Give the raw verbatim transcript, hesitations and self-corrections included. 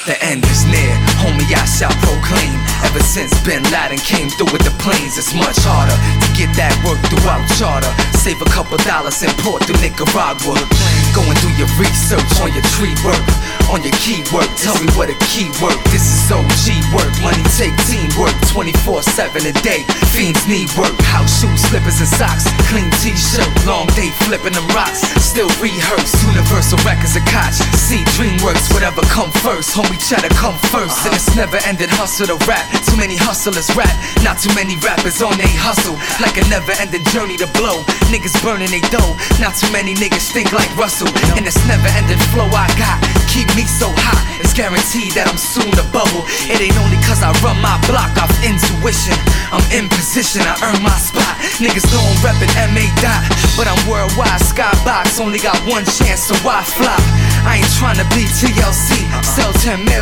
The end is near, homie, I shall proclaim. Ever since Bin Laden came through with the planes, it's much harder to get that work throughout charter. Save a couple dollars, import through Nicaragua. Going through your research on your tree work, on your keyword, tell me what a keyword. This is O G work, money take teamwork, twenty-four seven a day. Fiends need work, house shoes, slippers and socks, clean t-shirt, long day flipping them rocks. Still rehearse, Universal Records a Koch. See DreamWorks, whatever come first, homie try to come first. And it's never ending hustle to rap. Too many hustlers rap, not too many rappers on they hustle. Like a never ending journey to blow. Niggas burning they dough, not too many niggas think like Russell. And this never ending flow I got keep me so hot, it's guaranteed that I'm soon to bubble. It ain't only cause I run my block off intuition. I'm in position, I earn my spot. Niggas know I'm reppin' M A dot, but I'm worldwide. Skybox only got one chance, so why flop? I ain't tryna be T L C, sell ten mil